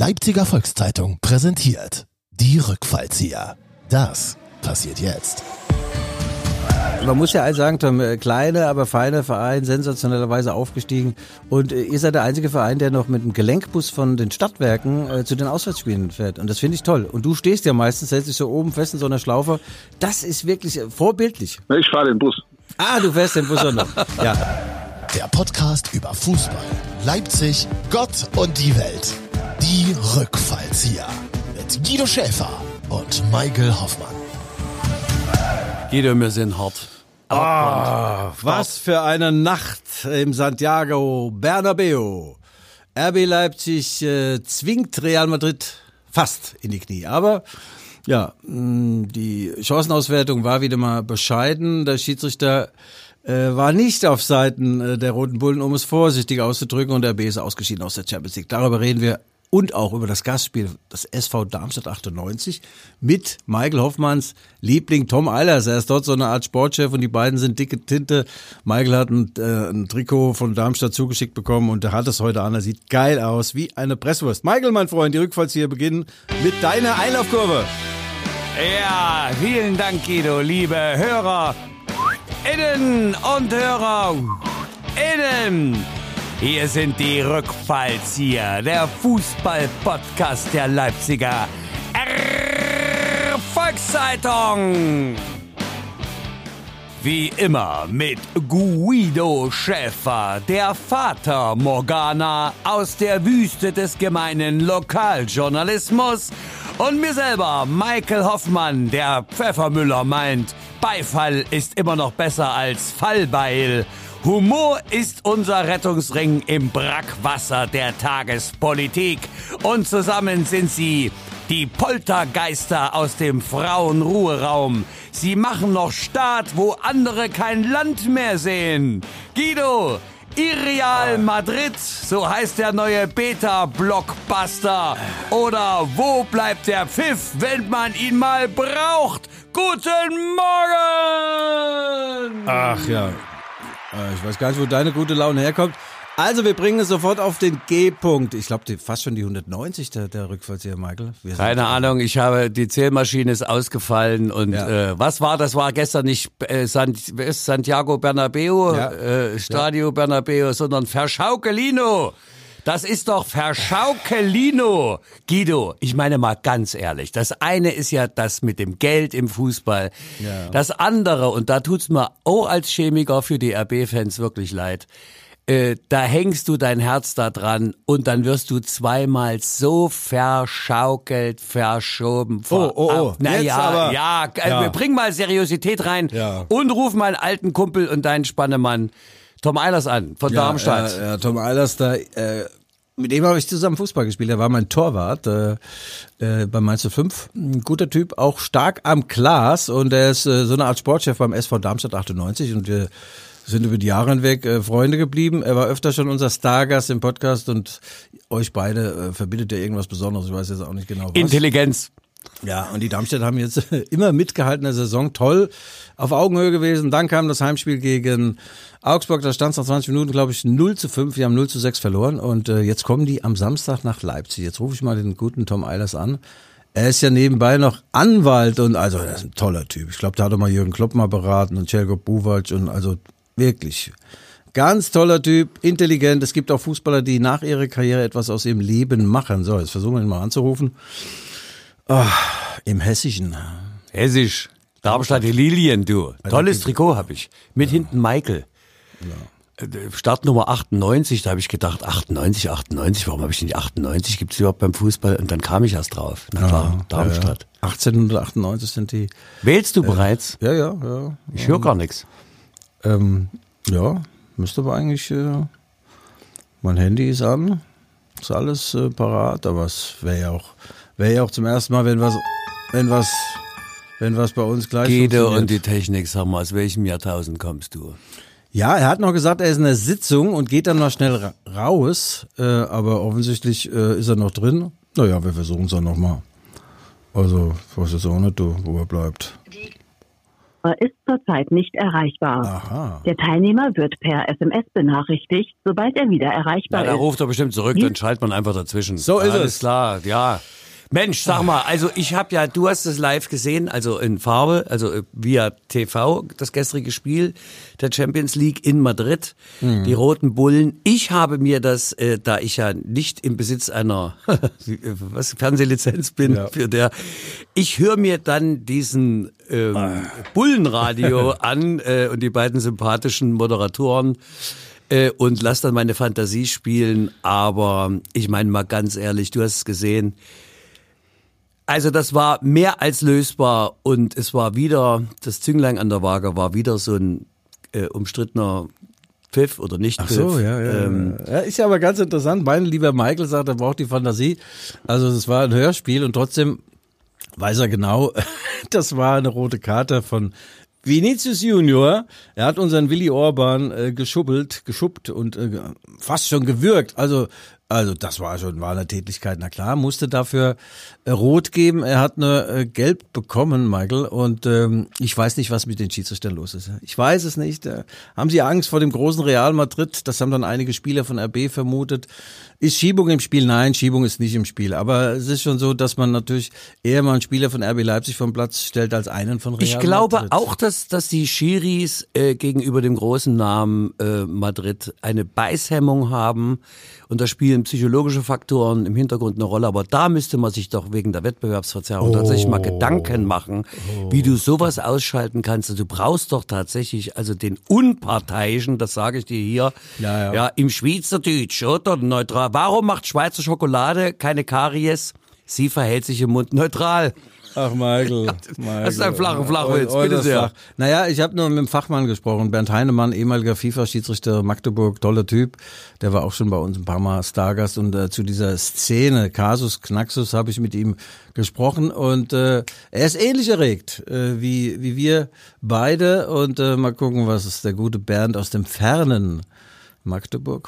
Leipziger Volkszeitung präsentiert die Rückfallzieher. Das passiert jetzt. Man muss ja sagen, Tom, kleiner, aber feiner Verein, sensationellerweise aufgestiegen. Und ihr seid der einzige Verein, der noch mit einem Gelenkbus von den Stadtwerken zu den Auswärtsspielen fährt. Und das finde ich toll. Und du stehst ja meistens, hältst dich so oben fest in so einer Schlaufe. Das ist wirklich vorbildlich. Ich fahre den Bus. Ah, du fährst den Bus auch noch. Ja. Der Podcast über Fußball, Leipzig, Gott und die Welt. Die Rückfallzieher. Mit Guido Schäfer und Michael Hoffmann. Guido, wir sind hart. Was für eine Nacht im Santiago Bernabeu. RB Leipzig zwingt Real Madrid fast in die Knie. Aber ja, die Chancenauswertung war wieder mal bescheiden. Der Schiedsrichter war nicht auf Seiten der Roten Bullen, um es vorsichtig auszudrücken. Und RB ist ausgeschieden aus der Champions League. Darüber reden wir. Und auch über das Gastspiel, das SV Darmstadt 98, mit Michael Hoffmanns Liebling Tom Eilers. Er ist dort so eine Art Sportchef und die beiden sind dicke Tinte. Michael hat ein Trikot von Darmstadt zugeschickt bekommen und er hat es heute an. Er sieht geil aus, wie eine Presswurst. Michael, mein Freund, die Rückfallzieher beginnen mit deiner Einlaufkurve. Ja, vielen Dank, Guido, liebe Hörer, Innen und Hörer, Innen. Hier sind die Rückfallzieher, der Fußball-Podcast der Leipziger Volkszeitung. Wie immer mit Guido Schäfer, der Vater Morgana aus der Wüste des gemeinen Lokaljournalismus, und mir selber, Michael Hoffmann, der Pfeffermüller meint, Beifall ist immer noch besser als Fallbeil. Humor ist unser Rettungsring im Brackwasser der Tagespolitik. Und zusammen sind sie die Poltergeister aus dem Frauenruheraum. Sie machen noch Staat, wo andere kein Land mehr sehen. Guido, Real Madrid, so heißt der neue Beta-Blockbuster. Oder wo bleibt der Pfiff, wenn man ihn mal braucht? Guten Morgen! Ach ja. Ich weiß gar nicht, wo deine gute Laune herkommt. Also, wir bringen es sofort auf den G-Punkt. Ich glaube, fast schon die 190 der Rückfallzieher, Michael. Keine Ahnung, die Zählmaschine ist ausgefallen und ja. Was war? Das war gestern nicht Santiago Bernabeu, Stadio Bernabeu, sondern Verschaukelino. Das ist doch Verschaukelino. Guido, ich meine mal ganz ehrlich, das eine ist ja das mit dem Geld im Fußball. Ja. Das andere, und da tut's mir auch als Chemiker für die RB-Fans wirklich leid, da hängst du dein Herz da dran und dann wirst du zweimal so verschaukelt, verschoben. Bring mal Seriosität rein und ruf meinen alten Kumpel und deinen Spannemann Tom Eilers an, von Darmstadt. Ja, Tom Eilers, mit dem habe ich zusammen Fußball gespielt. Er war mein Torwart bei Mainz 05. Ein guter Typ, auch stark am Glas. Und er ist so eine Art Sportchef beim SV Darmstadt 98. Und wir sind über die Jahre hinweg Freunde geblieben. Er war öfter schon unser Stargast im Podcast. Und euch beide verbindet ja irgendwas Besonderes. Ich weiß jetzt auch nicht genau was. Intelligenz. Ja, und die Darmstädter haben jetzt immer mitgehalten in der Saison. Toll, auf Augenhöhe gewesen. Dann kam das Heimspiel gegen Augsburg. Da stand es nach 20 Minuten, glaube ich, 0:5. Wir haben 0:6 verloren. Und jetzt kommen die am Samstag nach Leipzig. Jetzt rufe ich mal den guten Tom Eilers an. Er ist ja nebenbei noch Anwalt und also er ist ein toller Typ. Ich glaube, da hat er mal Jürgen Klopp mal beraten und Celko Buvac und also wirklich ganz toller Typ, intelligent. Es gibt auch Fußballer, die nach ihrer Karriere etwas aus ihrem Leben machen. So, jetzt versuchen wir ihn mal anzurufen. Im Hessischen. Hessisch. Darmstadt die Lilien, du. Tolles Trikot habe ich. Mit hinten Michael. Ja. Startnummer 98, da habe ich gedacht, 98, warum habe ich denn die 98? Gibt es überhaupt beim Fußball? Und dann kam ich erst drauf. Na klar, Darmstadt. Ja. 1898 sind die. Wählst du bereits? Ja. Ich höre gar nichts. Ja, müsste aber eigentlich, mein Handy ist an, ist alles parat, aber es wäre ja auch zum ersten Mal, wenn was bei uns gleich Guido und die Technik, sag mal, aus welchem Jahrtausend kommst du? Ja, er hat noch gesagt, er ist in der Sitzung und geht dann noch schnell raus, aber offensichtlich ist er noch drin. Naja, wir versuchen es dann nochmal. Also, ich weiß jetzt auch nicht, wo er bleibt. ist zurzeit nicht erreichbar. Aha. Der Teilnehmer wird per SMS benachrichtigt, sobald er wieder erreichbar Da ist. ruft er bestimmt zurück, dann schaltet man einfach dazwischen. So ist Alles es. klar, ja. Mensch, sag mal, also du hast es live gesehen, also in Farbe, also via TV, das gestrige Spiel der Champions League in Madrid, die Roten Bullen. Ich habe mir das, da ich ja nicht im Besitz einer Fernsehlizenz bin, ich höre mir dann diesen Bullenradio an und die beiden sympathischen Moderatoren und lass dann meine Fantasie spielen. Aber ich meine mal ganz ehrlich, du hast es gesehen. Also das war mehr als lösbar und es war wieder, das Zünglein an der Waage war wieder so ein umstrittener Pfiff oder nicht Pfiff. Ach so, ja. Ja, ist ja aber ganz interessant. Mein lieber Michael sagt, er braucht die Fantasie. Also es war ein Hörspiel und trotzdem weiß er genau, das war eine rote Karte von Vinicius Junior. Er hat unseren Willi Orban geschuppt und fast schon gewürgt. Also das war eine Tätigkeit. Na klar, musste dafür rot geben. Er hat eine gelb bekommen, Michael. Und ich weiß nicht, was mit den Schiedsrichtern los ist. Ich weiß es nicht. Haben sie Angst vor dem großen Real Madrid? Das haben dann einige Spieler von RB vermutet. Ist Schiebung im Spiel? Nein, Schiebung ist nicht im Spiel. Aber es ist schon so, dass man natürlich eher mal einen Spieler von RB Leipzig vom Platz stellt als einen von Real Madrid. Ich glaube auch, dass die Schiris gegenüber dem großen Namen Madrid eine Beißhemmung haben. Und da spielen psychologische Faktoren im Hintergrund eine Rolle. Aber da müsste man sich doch wegen der Wettbewerbsverzerrung tatsächlich mal Gedanken machen, wie du sowas ausschalten kannst. Also du brauchst doch tatsächlich also den Unparteiischen, das sage ich dir hier, ja im Schweizerdeutsch oder neutral. Warum macht Schweizer Schokolade keine Karies? Sie verhält sich im Mund neutral. Ach, Michael. Das ist ein Flachwitz, bitte sehr. Flach. Naja, ich habe nur mit dem Fachmann gesprochen, Bernd Heinemann, ehemaliger FIFA-Schiedsrichter Magdeburg, toller Typ. Der war auch schon bei uns ein paar Mal Stargast und zu dieser Szene, Kasus Knaxus, habe ich mit ihm gesprochen und er ist ähnlich erregt wie wir beide und mal gucken, was ist der gute Bernd aus dem fernen Magdeburg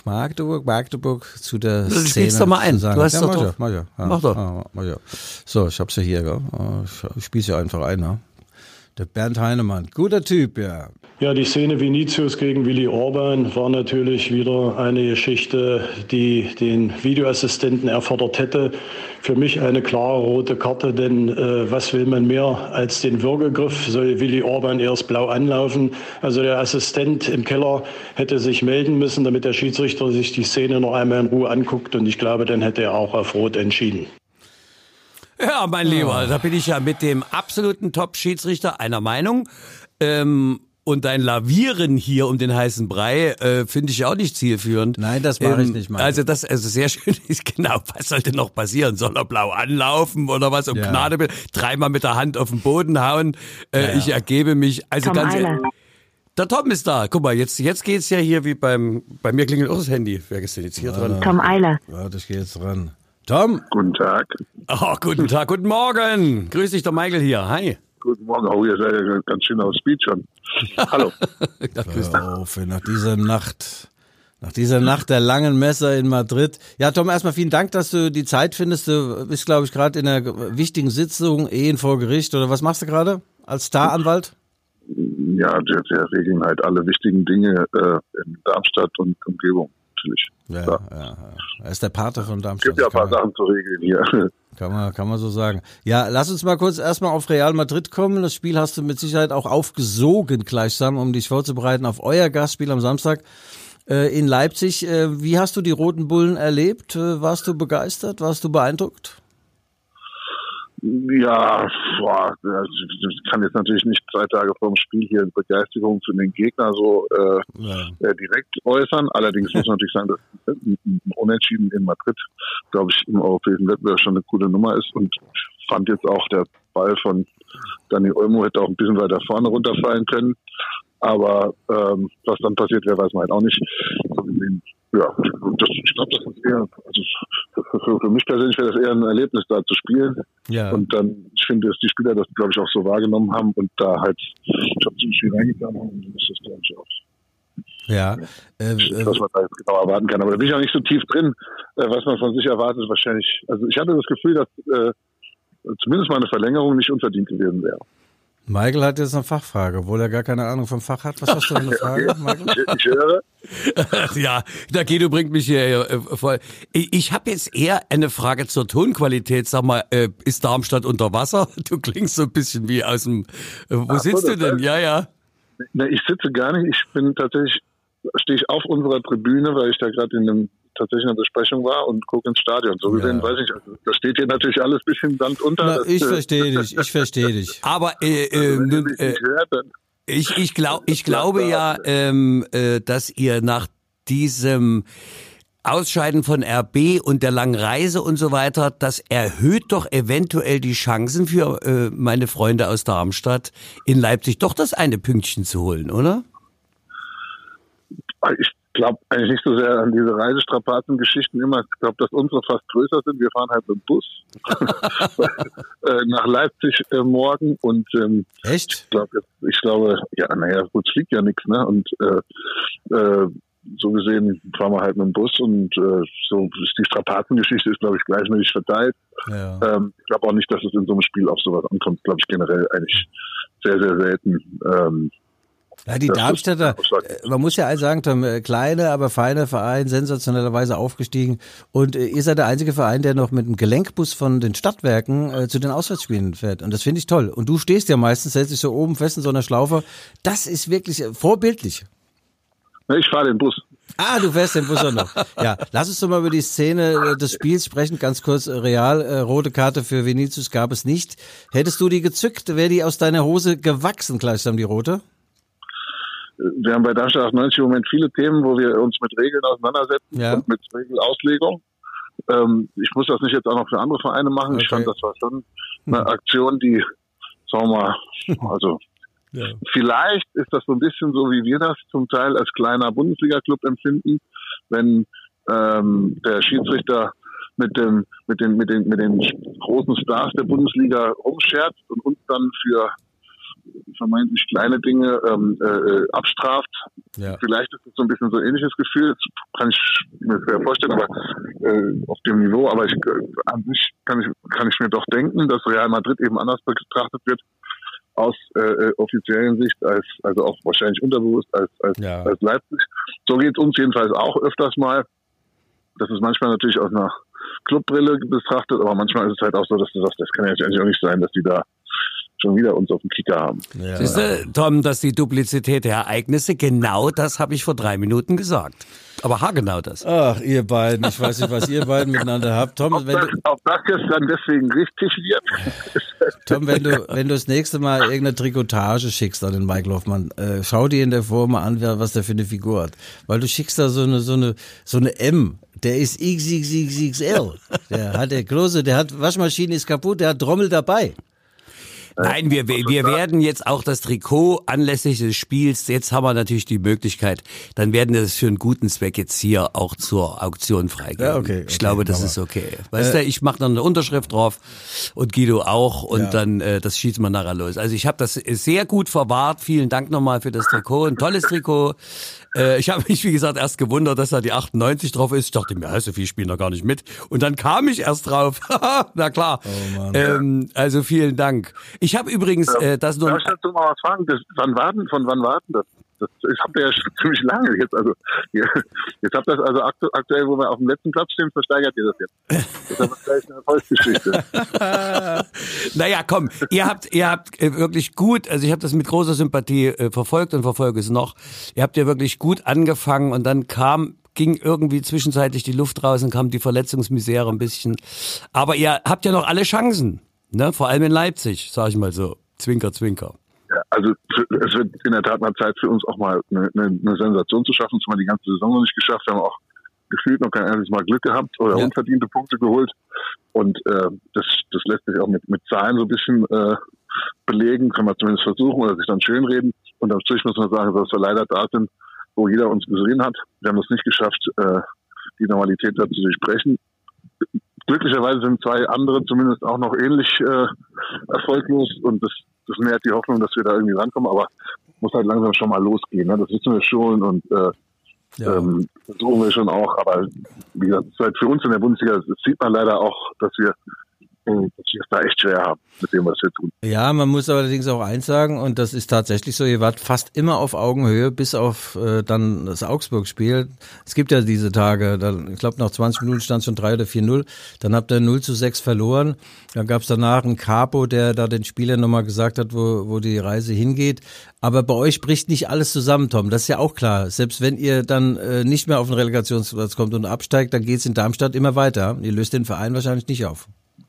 zu der Szene. Spielst doch mal ein. Du hast Mach doch. So, ich hab's ja hier, gell? Ich spiel's ja einfach ein, ne? Der Bernd Heinemann, guter Typ, ja. Ja, die Szene Vinicius gegen Willi Orban war natürlich wieder eine Geschichte, die den Videoassistenten erfordert hätte. Für mich eine klare rote Karte, denn was will man mehr als den Würgegriff? Soll Willi Orban erst blau anlaufen? Also der Assistent im Keller hätte sich melden müssen, damit der Schiedsrichter sich die Szene noch einmal in Ruhe anguckt. Und ich glaube, dann hätte er auch auf Rot entschieden. Ja, mein Lieber, da bin ich ja mit dem absoluten Top-Schiedsrichter einer Meinung. Und dein Lavieren hier um den heißen Brei finde ich auch nicht zielführend. Nein, das mache ich nicht, Mann. Also sehr schön ist, genau, was sollte noch passieren? Soll er blau anlaufen oder was? Um Gnade, dreimal mit der Hand auf den Boden hauen. Ich ergebe mich. Also Tom ganz Eiler. Der Tom ist da. Guck mal, jetzt geht's ja hier wie bei mir klingelt auch das Handy. Wer ist denn jetzt hier dran? Tom Eiler. Warte, ich gehe jetzt ran. Tom? Guten Tag. Oh, guten Tag, guten Morgen. Grüß dich, der Michael hier. Hi. Guten Morgen. Oh, ihr seid ja ganz schön auf Speed schon. Hallo. Nach dieser Nacht der langen Messe in Madrid. Ja, Tom, erstmal vielen Dank, dass du die Zeit findest. Du bist, glaube ich, gerade in einer wichtigen Sitzung, Ehen vor Gericht. Oder was machst du gerade als Staranwalt? Ja, wir regeln halt alle wichtigen Dinge in Darmstadt und Umgebung natürlich. Ja. Er ist der Pate von Darmstadt. Es gibt ja ein paar Sachen zu regeln hier. Kann man so sagen. Ja, lass uns mal kurz erstmal auf Real Madrid kommen. Das Spiel hast du mit Sicherheit auch aufgesogen gleichsam, um dich vorzubereiten auf euer Gastspiel am Samstag in Leipzig. Wie hast du die Roten Bullen erlebt? Warst du begeistert? Warst du beeindruckt? Ja, ich kann jetzt natürlich nicht 2 Tage vor dem Spiel hier Begeisterung für den Gegner so direkt äußern. Allerdings muss man natürlich sagen, dass ein Unentschieden in Madrid, glaube ich, im europäischen Wettbewerb schon eine coole Nummer ist und fand jetzt auch der Ball von Dani Olmo hätte auch ein bisschen weiter vorne runterfallen können. Aber was dann passiert wäre, weiß man halt auch nicht. Ja, ich glaube, das ist eher, also für mich persönlich wäre das eher ein Erlebnis, da zu spielen. Ja. Und dann, ich finde, dass die Spieler das, glaube ich, auch so wahrgenommen haben und da halt ziemlich viel reingegangen haben. Und das ist, glaube ich, auch. Ja. Was man da jetzt genau erwarten kann. Aber da bin ich auch nicht so tief drin, was man von sich erwartet, ist wahrscheinlich. Also ich hatte das Gefühl, dass zumindest mal eine Verlängerung nicht unverdient gewesen wäre. Michael hat jetzt eine Fachfrage, obwohl er gar keine Ahnung vom Fach hat. Was hast du für eine Frage, Michael? Ich höre. Ja, der Guido bringt mich hier voll. Ich habe jetzt eher eine Frage zur Tonqualität. Sag mal, ist Darmstadt unter Wasser? Du klingst so ein bisschen wie aus dem... Wo sitzt du denn? Ja. Ne, ich sitze gar nicht. Ich bin tatsächlich, stehe ich auf unserer Tribüne, weil ich da gerade in einer Besprechung war und gucke ins Stadion. So gesehen, weiß ich, also, da steht hier natürlich alles ein bisschen Sand unter. Na, ich verstehe dich. Aber ich glaube ja, dass ihr nach diesem Ausscheiden von RB und der langen Reise und so weiter, das erhöht doch eventuell die Chancen für meine Freunde aus Darmstadt, in Leipzig doch das eine Pünktchen zu holen, oder? Ich glaube eigentlich nicht so sehr an diese Reisestrapazen-Geschichten immer. Ich glaube, dass unsere fast größer sind. Wir fahren halt mit dem Bus nach Leipzig morgen und echt? Ich glaube, gut, es fliegt ja nichts, ne? Und so gesehen fahren wir halt mit dem Bus und so ist die Strapazengeschichte ist, glaube ich, gleichmäßig verteilt. Ja. Ich glaube auch nicht, dass es in so einem Spiel auf sowas ankommt. Glaube ich generell eigentlich sehr, sehr selten. Ja, die Darmstädter, man muss ja sagen, Tom, kleine, aber feine Verein, sensationellerweise aufgestiegen. Und ihr seid der einzige Verein, der noch mit einem Gelenkbus von den Stadtwerken zu den Auswärtsspielen fährt. Und das finde ich toll. Und du stehst ja meistens, hältst dich so oben fest in so einer Schlaufe. Das ist wirklich vorbildlich. Ich fahre den Bus. Ah, du fährst den Bus auch noch. Ja, lass uns doch mal über die Szene des Spiels sprechen. Ganz kurz, Real, rote Karte für Vinicius gab es nicht. Hättest du die gezückt, wäre die aus deiner Hose gewachsen, gleichsam die rote? Wir haben bei Darmstadt 98 im Moment viele Themen, wo wir uns mit Regeln auseinandersetzen und mit Regelauslegung. Ich muss das nicht jetzt auch noch für andere Vereine machen. Okay. Ich fand, das war schon eine Aktion, die, sagen wir mal, also vielleicht ist das so ein bisschen so, wie wir das zum Teil als kleiner Bundesliga-Club empfinden, wenn der Schiedsrichter mit den großen Stars der Bundesliga rumscherzt und uns dann für vermeintlich kleine Dinge abstraft. Ja. Vielleicht ist es so ein bisschen so ein ähnliches Gefühl, das kann ich mir schwer vorstellen, aber auf dem Niveau, aber an sich kann ich mir doch denken, dass Real Madrid eben anders betrachtet wird aus offiziellen Sicht, also auch wahrscheinlich unterbewusst als Leipzig. So geht es uns jedenfalls auch öfters mal. Das ist manchmal natürlich aus einer Clubbrille betrachtet, aber manchmal ist es halt auch so, dass du sagst, das kann ja jetzt eigentlich auch nicht sein, dass die da schon wieder uns auf dem Kicker haben. Ja. Siehst du, Tom, dass die Duplizität der Ereignisse, genau das habe ich vor 3 Minuten gesagt. Aber haargenau das. Ach, ihr beiden, ich weiß nicht, was ihr beiden miteinander habt. Tom, ob das jetzt dann deswegen richtig wird. Tom, wenn du das nächste Mal irgendeine Trikotage schickst an den Mike Hoffmann, schau dir in der Form an, was der für eine Figur hat. Weil du schickst da so eine M. Der ist XXXXL. Der hat Waschmaschine ist kaputt, der hat Trommel dabei. Nein, wir werden jetzt auch das Trikot anlässlich des Spiels, jetzt haben wir natürlich die Möglichkeit, dann werden wir das für einen guten Zweck jetzt hier auch zur Auktion freigeben. Ja, okay, ich glaube, das ist okay. Weißt du, ich mache noch eine Unterschrift drauf und Guido auch und dann das schießen wir nachher los. Also ich habe das sehr gut verwahrt. Vielen Dank nochmal für das Trikot. Ein tolles Trikot. Ich habe mich, wie gesagt, erst gewundert, dass da die 98 drauf ist. Ich dachte mir, so viel spielen da gar nicht mit. Und dann kam ich erst drauf. Na klar. Oh Mann. Also vielen Dank. Ich habe übrigens das nur... Darf ich dazu mal was fragen? Von wann warten das? Das habt ihr ja schon ziemlich lange jetzt. Also jetzt habt ihr das also aktuell, wo wir auf dem letzten Platz stehen, versteigert ihr das jetzt. Das ist aber gleich eine Erfolgsgeschichte. Naja, komm, ihr habt wirklich gut, also ich habe das mit großer Sympathie verfolgt und verfolge es noch. Ihr habt ja wirklich gut angefangen und dann ging irgendwie zwischenzeitlich die Luft raus und kam die Verletzungsmisere ein bisschen. Aber ihr habt ja noch alle Chancen, ne? Vor allem in Leipzig, sag ich mal so. Zwinker, zwinker. Ja, also es wird in der Tat mal Zeit für uns auch mal eine Sensation zu schaffen. Das haben wir die ganze Saison noch nicht geschafft. Wir haben auch gefühlt noch kein einziges Mal Glück gehabt oder unverdiente Punkte geholt. Und das lässt sich auch mit Zahlen so ein bisschen belegen, kann man zumindest versuchen oder sich dann schönreden. Und am Strich muss man sagen, dass wir leider da sind, wo jeder uns gesehen hat. Wir haben es nicht geschafft, die Normalität da zu durchbrechen. Glücklicherweise sind 2 andere zumindest auch noch ähnlich erfolglos und das nährt die Hoffnung, dass wir da irgendwie rankommen, aber muss halt langsam schon mal losgehen. Ne? Das wissen wir schon und versuchen wir schon auch, aber wie gesagt, halt für uns in der Bundesliga, das sieht man leider auch, dass wir dass wir es da echt schwer haben mit dem, was wir tun. Ja, man muss allerdings auch eins sagen, und das ist tatsächlich so, ihr wart fast immer auf Augenhöhe, bis auf dann das Augsburg-Spiel. Es gibt ja diese Tage, ich glaube nach 20 Minuten stand es schon 3 oder 4-0, dann habt ihr 0-6 verloren. Dann gab es danach einen Capo, der da den Spielern nochmal gesagt hat, wo die Reise hingeht. Aber bei euch bricht nicht alles zusammen, Tom, das ist ja auch klar. Selbst wenn ihr dann nicht mehr auf den Relegationsplatz kommt und absteigt, dann geht es in Darmstadt immer weiter. Ihr löst den Verein wahrscheinlich nicht auf.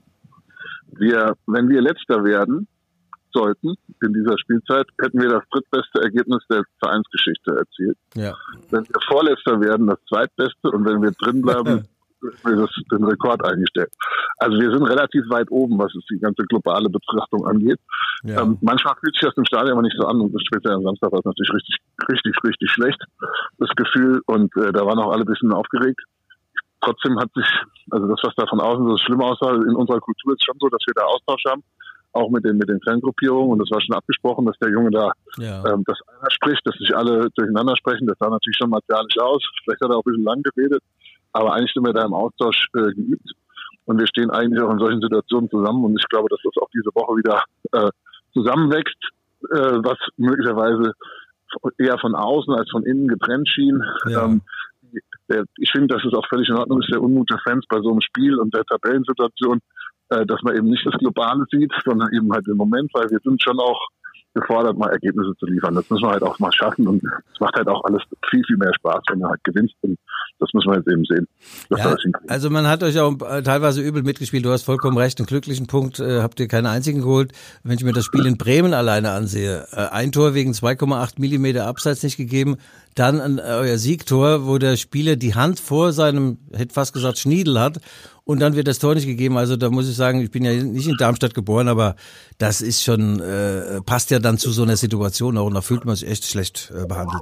Wenn wir Letzter werden sollten in dieser Spielzeit, hätten wir das drittbeste Ergebnis der Vereinsgeschichte erzielt. Ja. Wenn wir Vorletzter werden, das zweitbeste, und wenn wir drin bleiben, wir das den Rekord eingestellt. Also wir sind relativ weit oben, was es die ganze globale Betrachtung angeht. Ja. Manchmal fühlt sich das im Stadion aber nicht so an, und später am Samstag war es natürlich richtig schlecht, das Gefühl, und da waren auch alle ein bisschen aufgeregt. Trotzdem hat sich, also das, was da von außen so schlimm aussah, in unserer Kultur ist schon so, dass wir da Austausch haben, auch mit den Fangruppierungen, und das war schon abgesprochen, dass der Junge da dass einer spricht, dass sich alle durcheinander sprechen. Das sah natürlich schon martialisch aus, vielleicht hat er auch ein bisschen lang geredet, aber eigentlich sind wir da im Austausch geübt, und wir stehen eigentlich auch in solchen Situationen zusammen, und ich glaube, dass das auch diese Woche wieder zusammenwächst, was möglicherweise eher von außen als von innen getrennt schien. Ja. Ich finde, dass es auch völlig in Ordnung ist, der Unmut der Fans bei so einem Spiel und der Tabellensituation, dass man eben nicht das Globale sieht, sondern eben halt den Moment, weil wir sind schon auch gefordert, mal Ergebnisse zu liefern. Das müssen wir halt auch mal schaffen, und es macht halt auch alles viel, viel mehr Spaß, wenn man halt gewinnt, und das müssen wir jetzt eben sehen. Ja, also man hat euch auch teilweise übel mitgespielt, du hast vollkommen recht, einen glücklichen Punkt habt ihr keinen einzigen geholt. Wenn ich mir das Spiel in Bremen alleine ansehe, ein Tor wegen 2,8 Millimeter Abseits nicht gegeben, dann euer Siegtor, wo der Spieler die Hand vor seinem, hätte fast gesagt, Schniedel hat, und dann wird das Tor nicht gegeben. Also da muss ich sagen, ich bin ja nicht in Darmstadt geboren, aber das ist schon, passt ja dann zu so einer Situation auch, und da fühlt man sich echt schlecht behandelt.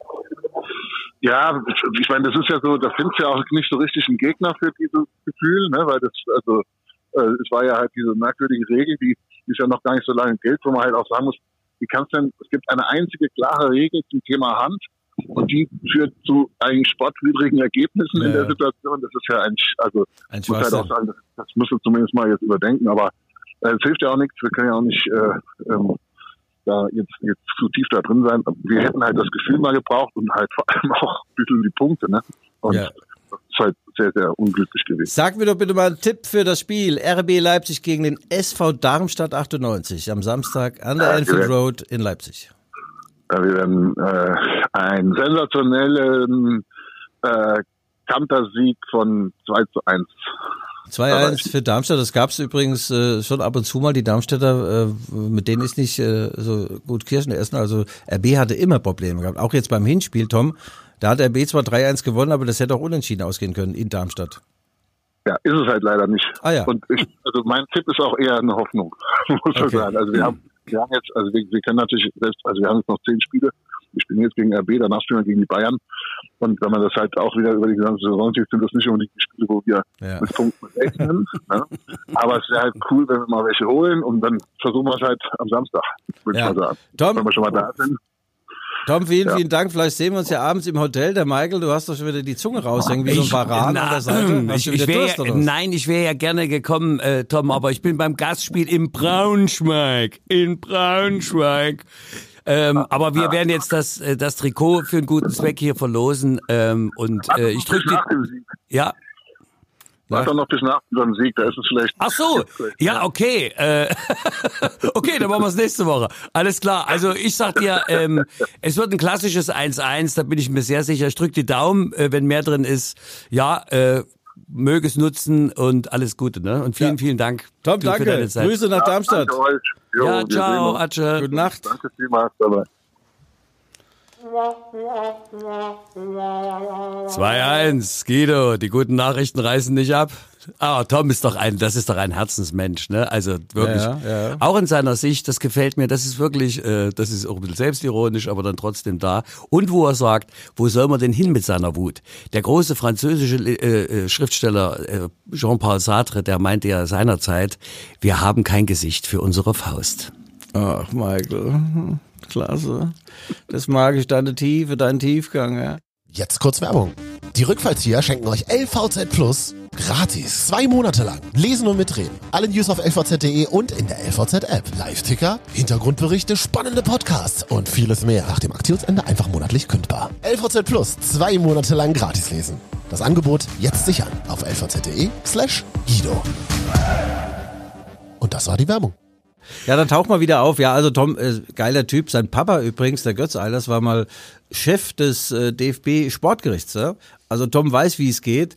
Ja, ich meine, das ist ja so, da findest du ja auch nicht so richtig einen Gegner für dieses Gefühl, ne, weil es war ja halt diese merkwürdige Regel, die ist ja noch gar nicht so lange gilt, wo man halt auch sagen muss, es gibt eine einzige klare Regel zum Thema Hand, und die führt zu eigentlich sportwidrigen Ergebnissen in der Situation. Das ist ja eigentlich, also ich muss halt auch sagen, das müssen wir zumindest mal jetzt überdenken, aber es hilft ja auch nichts, wir können ja auch nicht da jetzt zu tief da drin sein. Wir hätten halt das Gefühl mal gebraucht, und halt vor allem auch ein bisschen die Punkte, ne? Und das ist halt sehr, sehr unglücklich gewesen. Sag mir doch bitte mal einen Tipp für das Spiel RB Leipzig gegen den SV Darmstadt 98 am Samstag an der Anfield Road in Leipzig. Wir werden einen sensationellen Kantersieg von 2-1. 2-1 für Darmstadt, das gab's übrigens schon ab und zu mal, die Darmstädter, mit denen ist nicht so gut Kirschen essen, also RB hatte immer Probleme gehabt, auch jetzt beim Hinspiel, Tom, da hat RB zwar 3-1 gewonnen, aber das hätte auch unentschieden ausgehen können in Darmstadt. Ja, ist es halt leider nicht. Ja. Und also mein Tipp ist auch eher eine Hoffnung, muss ich sagen. Also wir haben jetzt, also wir können natürlich selbst, also wir haben jetzt noch 10 Spiele. Wir spielen jetzt gegen RB, danach spielen wir gegen die Bayern. Und wenn man das halt auch wieder über die gesamte Saison sieht, sind das nicht unbedingt die Spiele, wo wir mit Punkten rechnen. Ne? Aber es wäre halt cool, wenn wir mal welche holen, und dann versuchen wir es halt am Samstag, würde ich mal sagen. Tom, wenn wir schon mal da sind. Tom, vielen Dank. Vielleicht sehen wir uns ja abends im Hotel. Der Michael, du hast doch schon wieder die Zunge raushängen, wie so ein Varan an der Seite. Ich wäre ja gerne gekommen, Tom, aber ich bin beim Gastspiel in Braunschweig. Aber wir werden jetzt das Trikot für einen guten Zweck hier verlosen. Ich drücke die... Ja. Warte noch bis nach unserem Sieg, da ist es vielleicht... Ach so, ja, okay. Okay, dann machen wir es nächste Woche. Alles klar, also ich sag dir, es wird ein klassisches 1-1, da bin ich mir sehr sicher. Ich drücke die Daumen, wenn mehr drin ist. Ja, möge es nutzen, und alles Gute, ne? Und vielen Dank. Tom, danke. Für deine Zeit. Grüße nach Darmstadt. Danke euch. Jo, ja, ciao, Atsche. Gute Nacht. Danke vielmals dabei. 2-1, Guido, die guten Nachrichten reißen nicht ab. Ah, Tom ist das ist doch ein Herzensmensch, ne? Also wirklich, ja. Auch in seiner Sicht, das gefällt mir, das ist wirklich, das ist auch ein bisschen selbstironisch, aber dann trotzdem da. Und wo er sagt, wo soll man denn hin mit seiner Wut? Der große französische Schriftsteller Jean-Paul Sartre, der meinte ja seinerzeit, wir haben kein Gesicht für unsere Faust. Ach, Michael, klasse. Das mag ich, deine Tiefe, deinen Tiefgang, ja. Jetzt kurz Werbung. Die Rückfallzieher schenken euch LVZ Plus gratis. 2 Monate lang. Lesen und mitreden. Alle News auf lvz.de und in der LVZ-App. Live-Ticker, Hintergrundberichte, spannende Podcasts und vieles mehr. Nach dem Aktionsende einfach monatlich kündbar. LVZ Plus. 2 Monate lang gratis lesen. Das Angebot jetzt sichern auf lvz.de/Guido. Und das war die Werbung. Ja, dann tauch mal wieder auf. Ja, also Tom, geiler Typ. Sein Papa übrigens, der Götz Eilers, war mal Chef des DFB-Sportgerichts. Ja? Also Tom weiß, wie es geht,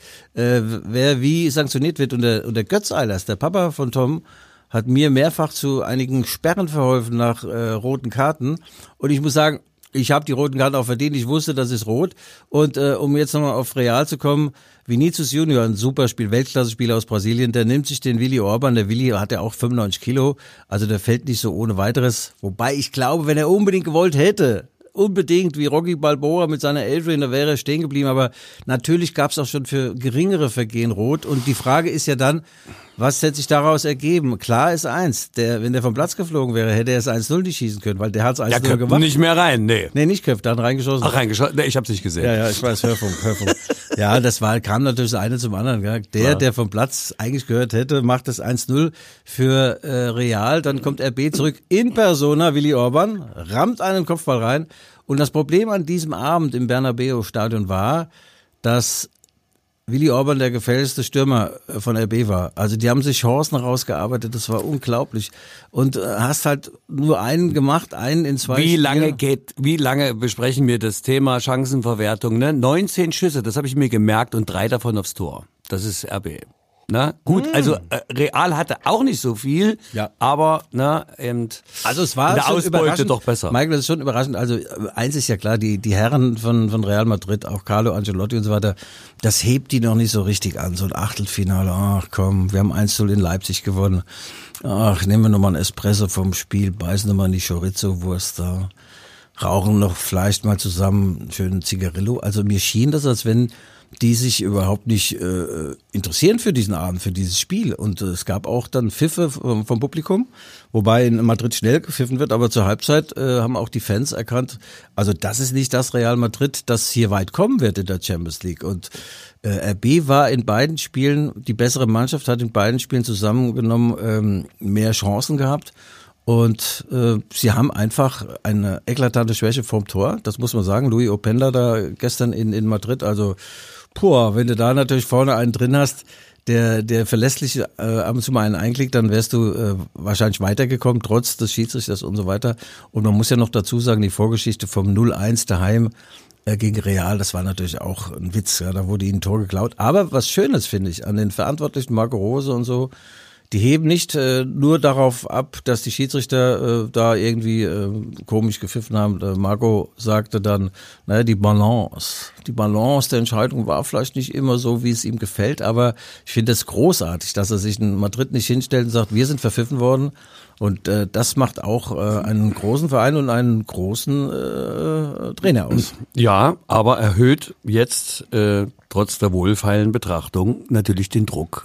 wer wie sanktioniert wird. Und der Götz Eilers, der Papa von Tom, hat mir mehrfach zu einigen Sperren verholfen nach roten Karten. Und ich muss sagen, ich habe die roten Karten auch verdient. Ich wusste, das ist rot. Und um jetzt nochmal auf Real zu kommen, Vinicius Junior, ein super Spiel, Weltklasse-Spieler aus Brasilien, der nimmt sich den Willi Orban. Der Willi hat ja auch 95 Kilo, also der fällt nicht so ohne weiteres. Wobei ich glaube, wenn er unbedingt gewollt hätte, unbedingt wie Rocky Balboa mit seiner Adrian, da wäre er stehen geblieben. Aber natürlich gab es auch schon für geringere Vergehen rot. Und die Frage ist ja dann, was hätte sich daraus ergeben? Klar ist eins, wenn der vom Platz geflogen wäre, hätte er es 1-0 nicht schießen können, weil der hat es 1-0 gemacht. Nicht mehr rein, nee. Nee, nicht Köpf, dann reingeschossen. Ach, reingeschossen? Nee, ich hab's nicht gesehen. Ja, ich weiß, Hörfunk. Ja, kam natürlich das eine zum anderen. Gell? Der vom Platz eigentlich gehört hätte, macht das 1-0 für Real. Dann kommt RB zurück in Persona, Willi Orban, rammt einen Kopfball rein. Und das Problem an diesem Abend im Bernabeu-Stadion war, dass Willi Orban der gefährlichste Stürmer von RB war. Also die haben sich Chancen rausgearbeitet, das war unglaublich. Und hast halt nur einen gemacht, einen in 2 Wie lange besprechen wir das Thema Chancenverwertung? Ne? 19 Schüsse, das habe ich mir gemerkt und 3 davon aufs Tor. Das ist RB. Na gut, also Real hatte auch nicht so viel, ja. Aber also es war in der schon Ausbeute doch besser. Michael, das ist schon überraschend. Also eins ist ja klar, die Herren von Real Madrid, auch Carlo Ancelotti und so weiter, das hebt die noch nicht so richtig an. So ein Achtelfinale, ach komm, wir haben 1-0 in Leipzig gewonnen. Ach, nehmen wir nochmal einen Espresso vom Spiel, beißen nochmal in die Chorizo-Wurst da, rauchen noch vielleicht mal zusammen einen schönen Zigarillo. Also mir schien das, als wenn die sich überhaupt nicht interessieren für diesen Abend, für dieses Spiel. Und es gab auch dann Pfiffe vom Publikum, wobei in Madrid schnell gepfiffen wird, aber zur Halbzeit haben auch die Fans erkannt, also das ist nicht das Real Madrid, das hier weit kommen wird in der Champions League. Und RB war in beiden Spielen, die bessere Mannschaft hat in beiden Spielen zusammengenommen mehr Chancen gehabt. Und sie haben einfach eine eklatante Schwäche vorm Tor, das muss man sagen. Luis Openda da gestern in Madrid, also wenn du da natürlich vorne einen drin hast, der verlässlich ab und zu mal einen einklickt, dann wärst du wahrscheinlich weitergekommen, trotz des Schiedsrichters und so weiter. Und man muss ja noch dazu sagen, die Vorgeschichte vom 0-1 daheim gegen Real, das war natürlich auch ein Witz, ja, da wurde ihnen ein Tor geklaut. Aber was Schönes finde ich an den Verantwortlichen, Marco Rose und so, die heben nicht nur darauf ab, dass die Schiedsrichter da irgendwie komisch gepfiffen haben. Marco sagte dann, naja, die Balance der Entscheidung war vielleicht nicht immer so, wie es ihm gefällt, aber ich finde es großartig, dass er sich in Madrid nicht hinstellt und sagt, wir sind verpfiffen worden. Und das macht auch einen großen Verein und einen großen Trainer aus. Ja, aber erhöht jetzt trotz der wohlfeilen Betrachtung natürlich den Druck,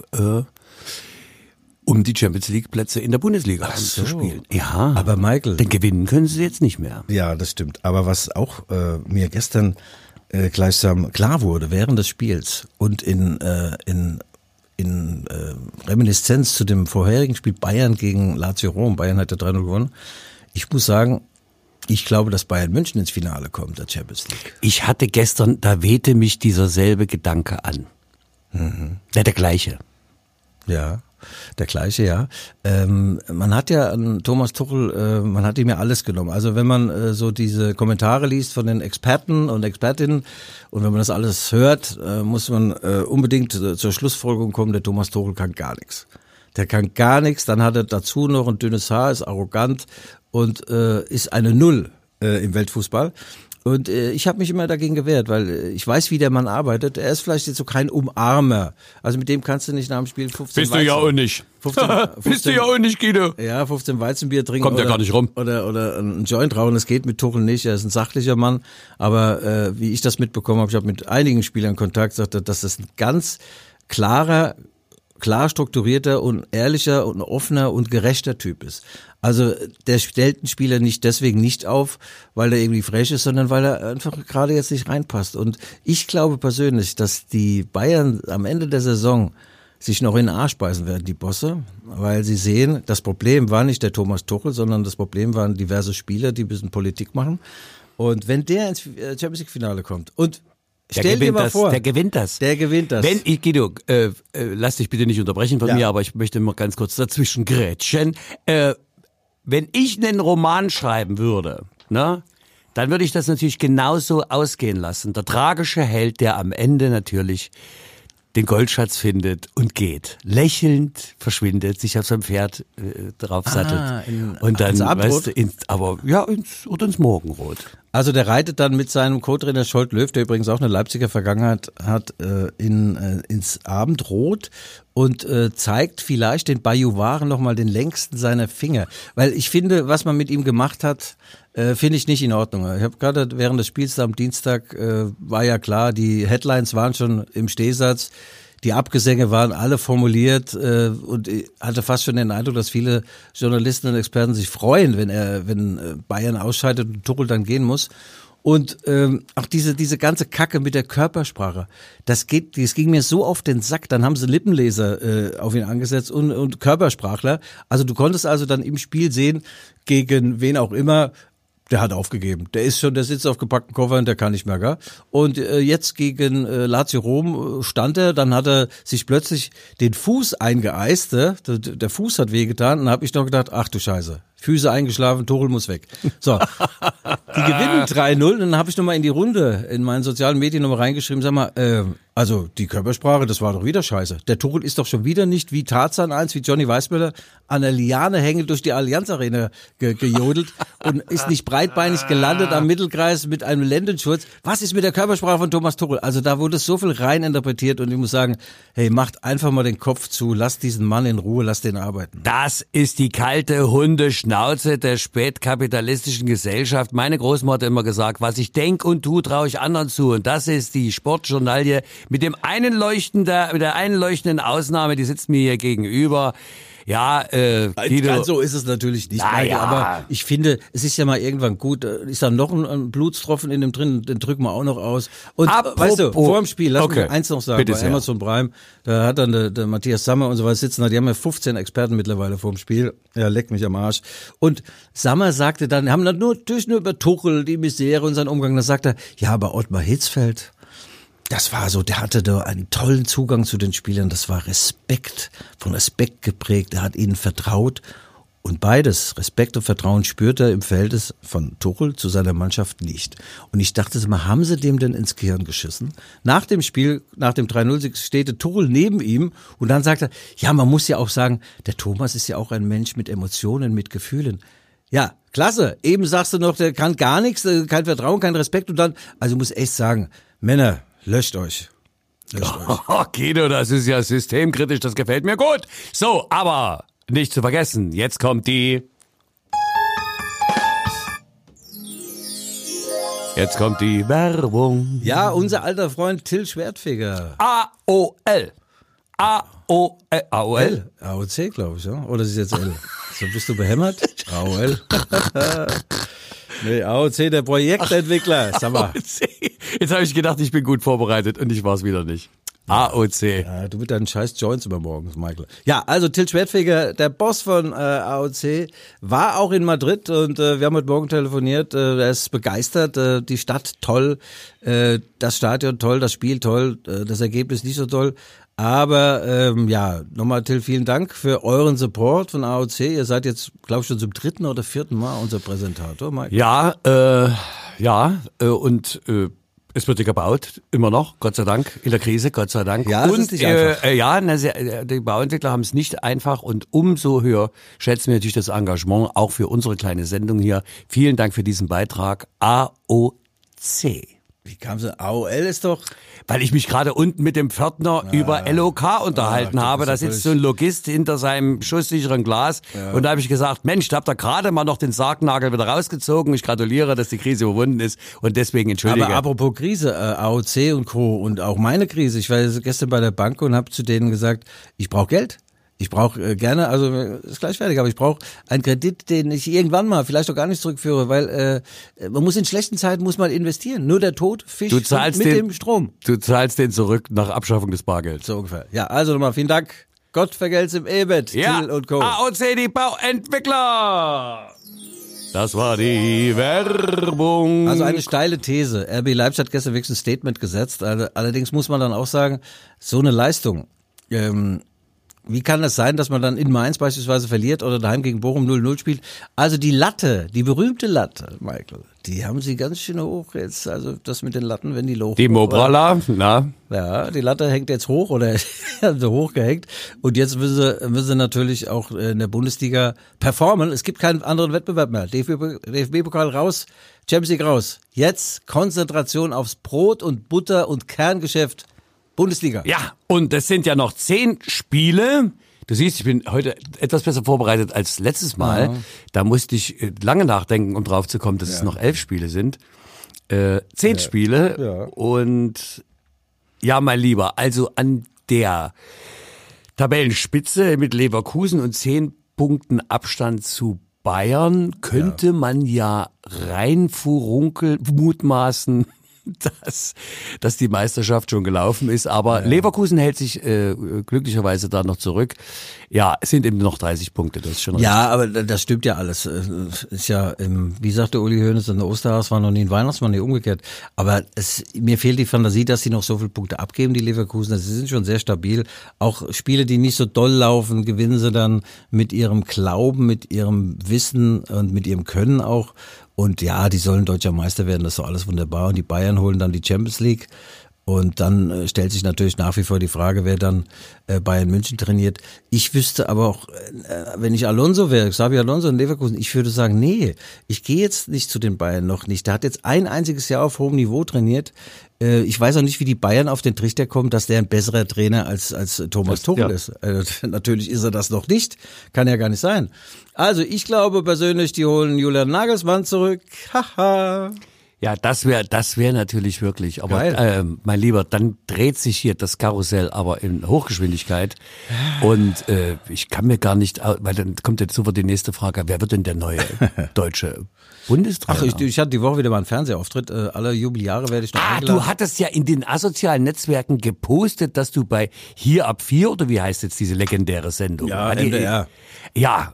um die Champions League Plätze in der Bundesliga zu spielen. Ja, aber Michael, denn gewinnen können sie jetzt nicht mehr. Ja, das stimmt. Aber was auch mir gestern gleichsam klar wurde während des Spiels und in Reminiszenz zu dem vorherigen Spiel Bayern gegen Lazio Rom, Bayern hat ja 3-0 gewonnen. Ich muss sagen, ich glaube, dass Bayern München ins Finale kommt, der Champions League. Ich hatte gestern, da wehte mich dieser selbe Gedanke an. Der gleiche. Ja. Der gleiche, ja. Man hat ja an Thomas Tuchel, man hat ihm ja alles genommen. Also wenn man so diese Kommentare liest von den Experten und Expertinnen und wenn man das alles hört, muss man unbedingt zur Schlussfolgerung kommen, der Thomas Tuchel kann gar nichts. Der kann gar nichts, dann hat er dazu noch ein dünnes Haar, ist arrogant und ist eine Null im Weltfußball. Und ich habe mich immer dagegen gewehrt, weil ich weiß, wie der Mann arbeitet. Er ist vielleicht jetzt so kein Umarmer. Also mit dem kannst du nicht nach dem Spiel 15 Bist du ja auch nicht. 15, bist du ja auch nicht, Guido. Ja, 15 Weizenbier trinken. Kommt ja gar nicht rum. Oder ein Joint rauchen, das geht mit Tuchel nicht. Er ist ein sachlicher Mann. Aber wie ich das mitbekommen habe, ich habe mit einigen Spielern Kontakt, gesagt, dass das ein ganz klarer klar strukturierter und ehrlicher und offener und gerechter Typ ist. Also der stellt einen Spieler nicht deswegen nicht auf, weil er irgendwie frech ist, sondern weil er einfach gerade jetzt nicht reinpasst. Und ich glaube persönlich, dass die Bayern am Ende der Saison sich noch in den Arsch beißen werden, die Bosse, weil sie sehen, das Problem war nicht der Thomas Tuchel, sondern das Problem waren diverse Spieler, die ein bisschen Politik machen. Und wenn der ins Champions League Finale kommt und stell dir mal vor, der gewinnt das. Wenn ich, Guido, lass dich bitte nicht unterbrechen von mir, aber ich möchte mal ganz kurz dazwischen grätschen. Wenn ich einen Roman schreiben würde, ne, dann würde ich das natürlich genauso ausgehen lassen. Der tragische Held, der am Ende natürlich den Goldschatz findet und geht. Lächelnd verschwindet, sich auf seinem Pferd drauf sattelt. Und dann, weißt du, ins Morgenrot. Also der reitet dann mit seinem Co-Trainer Scholt Löw, der übrigens auch eine Leipziger Vergangenheit hat, ins Abendrot und zeigt vielleicht den Bajuwaren nochmal den längsten seiner Finger. Weil ich finde, was man mit ihm gemacht hat, finde ich nicht in Ordnung. Ich habe gerade während des Spiels am Dienstag, war ja klar, die Headlines waren schon im Stehsatz, die Abgesänge waren alle formuliert und ich hatte fast schon den Eindruck, dass viele Journalisten und Experten sich freuen, wenn Bayern ausscheidet und Tuchel dann gehen muss. Und auch diese ganze Kacke mit der Körpersprache, das ging mir so auf den Sack. Dann haben sie Lippenleser auf ihn angesetzt und Körpersprachler. Also du konntest also dann im Spiel sehen, gegen wen auch immer, der hat aufgegeben. Der sitzt auf gepackten Koffern, der kann nicht mehr, gell? Und jetzt gegen Lazio Rom stand er, dann hat er sich plötzlich den Fuß eingeeist, der Fuß hat wehgetan, und dann habe ich noch gedacht, ach du Scheiße, Füße eingeschlafen, Tuchel muss weg. So, die gewinnen 3-0, und dann habe ich nochmal in die Runde, in meinen sozialen Medien nochmal reingeschrieben, sag mal, also die Körpersprache, das war doch wieder scheiße. Der Tuchel ist doch schon wieder nicht wie Tarzan 1, wie Johnny Weissmuller, an der Liane hängend durch die Allianz Arena gejodelt und ist nicht breitbeinig gelandet am Mittelkreis mit einem Lendenschurz. Was ist mit der Körpersprache von Thomas Tuchel? Also da wurde so viel rein interpretiert, und ich muss sagen, hey, macht einfach mal den Kopf zu, lasst diesen Mann in Ruhe, lasst den arbeiten. Das ist die kalte Hundeschnauze der spätkapitalistischen Gesellschaft. Meine Großmutter hat immer gesagt, was ich denk und tu, traue ich anderen zu. Und das ist die Sportjournalie mit der einen leuchtenden Ausnahme, die sitzt mir hier gegenüber. Ja, Guido. Ganz so ist es natürlich nicht, Michael, aber ich finde, es ist ja mal irgendwann gut, ist da noch ein Blutstropfen in dem drin, den drücken wir auch noch aus. Und weißt du, vor dem Spiel, lass mich eins noch sagen, bei Amazon Prime, da hat dann der Matthias Sammer und so was sitzen, die haben ja 15 Experten mittlerweile vor dem Spiel, ja, leck mich am Arsch. Und Sammer sagte dann, haben dann nur über Tuchel, die Misere und seinen Umgang, da sagt er, ja, aber Ottmar Hitzfeld, das war so, der hatte da einen tollen Zugang zu den Spielern, das war von Respekt geprägt, er hat ihnen vertraut, und beides, Respekt und Vertrauen, spürt er im Verhältnis von Tuchel zu seiner Mannschaft nicht. Und ich dachte mal, haben sie dem denn ins Gehirn geschissen? Nach dem Spiel, nach dem 3-0 steht der Tuchel neben ihm, und dann sagt er, ja, man muss ja auch sagen, der Thomas ist ja auch ein Mensch mit Emotionen, mit Gefühlen. Ja, klasse, eben sagst du noch, der kann gar nichts, kein Vertrauen, kein Respekt, und dann, also ich muss echt sagen, Männer, löscht euch. Guido, das ist ja systemkritisch, das gefällt mir gut. So, aber nicht zu vergessen, jetzt kommt die Werbung. Ja, unser alter Freund Till Schwertfeger. AOL. AOC, glaube ich, ja? Oder ist es jetzt L? So, bist du behämmert? AOL. Nee, AOC, der Projektentwickler. Sag mal. Jetzt habe ich gedacht, ich bin gut vorbereitet, und ich war es wieder nicht. AOC. Ja, du mit deinen scheiß Joints immer morgens, Michael. Ja, also Till Schwertfeger, der Boss von AOC, war auch in Madrid, und wir haben heute Morgen telefoniert. Er ist begeistert. Die Stadt toll, das Stadion toll, das Spiel toll, das Ergebnis nicht so toll. Aber ja, nochmal Till, vielen Dank für euren Support von AOC. Ihr seid jetzt, glaube ich, schon zum 3. oder 4. Mal unser Präsentator, Mike. Ja, und es wird ja gebaut, immer noch, Gott sei Dank, in der Krise, Gott sei Dank. Ja, und die Bauentwickler haben es nicht einfach, und umso höher schätzen wir natürlich das Engagement, auch für unsere kleine Sendung hier. Vielen Dank für diesen Beitrag, AOC. Wie kam sie? AOL ist doch... Weil ich mich gerade unten mit dem Pförtner über LOK unterhalten habe. Da sitzt so ein Logist hinter seinem schusssicheren Glas. Ja. Und da habe ich gesagt, Mensch, da habt ihr gerade mal noch den Sargnagel wieder rausgezogen. Ich gratuliere, dass die Krise überwunden ist. Und deswegen entschuldige. Aber apropos Krise, AOC und Co. und auch meine Krise. Ich war gestern bei der Bank und habe zu denen gesagt, ich brauche Geld. Ich brauche gerne, also ist gleich fertig, aber ich brauche einen Kredit, den ich irgendwann mal vielleicht auch gar nicht zurückführe, weil man muss in schlechten Zeiten muss man investieren. Nur der Tod fischt mit dem Strom. Du zahlst den zurück nach Abschaffung des Bargelds. So ungefähr. Ja, also nochmal vielen Dank. Gott vergelt's im Ebet. Ja, Till und Co. AOC, die Bauentwickler. Das war die Werbung. Also eine steile These. RB Leipzig hat gestern wirklich ein Statement gesetzt. Allerdings muss man dann auch sagen, so eine Leistung, wie kann es sein, dass man dann in Mainz beispielsweise verliert oder daheim gegen Bochum 0-0 spielt? Also die Latte, die berühmte Latte, Michael, die haben sie ganz schön hoch jetzt. Also das mit den Latten, wenn die hoch. Die Mobrala, na? Ja, die Latte hängt jetzt hoch oder so hoch gehängt. Und jetzt müssen sie natürlich auch in der Bundesliga performen. Es gibt keinen anderen Wettbewerb mehr. DFB-Pokal raus, Champions League raus. Jetzt Konzentration aufs Brot und Butter und Kerngeschäft. Bundesliga. Ja, und es sind ja noch 10 Spiele. Du siehst, ich bin heute etwas besser vorbereitet als letztes Mal. Ja. Da musste ich lange nachdenken, um drauf zu kommen, dass es noch 11 Spiele sind. 10 Spiele. Ja. Und ja, mein Lieber, also an der Tabellenspitze mit Leverkusen und 10 Punkten Abstand zu Bayern könnte man ja rein mutmaßen, dass die Meisterschaft schon gelaufen ist, aber Leverkusen hält sich glücklicherweise da noch zurück. Ja, es sind eben noch 30 Punkte, das ist schon richtig. Ja, aber das stimmt ja alles. Ist ja, wie sagte Uli Hoeneß, ein Osterhaus war noch nie ein Weihnachtsmann, nie umgekehrt. Aber mir fehlt die Fantasie, dass sie noch so viele Punkte abgeben, die Leverkusen. Sie sind schon sehr stabil. Auch Spiele, die nicht so doll laufen, gewinnen sie dann mit ihrem Glauben, mit ihrem Wissen und mit ihrem Können auch. Und ja, die sollen deutscher Meister werden, das ist doch alles wunderbar. Und die Bayern holen dann die Champions League. Und dann stellt sich natürlich nach wie vor die Frage, wer dann Bayern München trainiert. Ich wüsste aber auch, wenn ich Alonso wäre, Xabi Alonso in Leverkusen, ich würde sagen, nee, ich gehe jetzt nicht zu den Bayern, noch nicht. Der hat jetzt ein einziges Jahr auf hohem Niveau trainiert. Ich weiß auch nicht, wie die Bayern auf den Trichter kommen, dass der ein besserer Trainer als Thomas Tuchel ist. Natürlich ist er das noch nicht. Kann ja gar nicht sein. Also ich glaube persönlich, die holen Julian Nagelsmann zurück. Haha. Ja, das wär natürlich wirklich, aber mein Lieber, dann dreht sich hier das Karussell aber in Hochgeschwindigkeit und ich kann mir gar nicht, weil dann kommt jetzt sofort die nächste Frage, wer wird denn der neue deutsche Bundestrainer? Ach, ich hatte die Woche wieder mal einen Fernsehauftritt, alle Jubeljahre werde ich noch eingeladen. Du hattest ja in den asozialen Netzwerken gepostet, dass du bei Hier ab 4, oder wie heißt jetzt diese legendäre Sendung? Ja, NDR. Ja,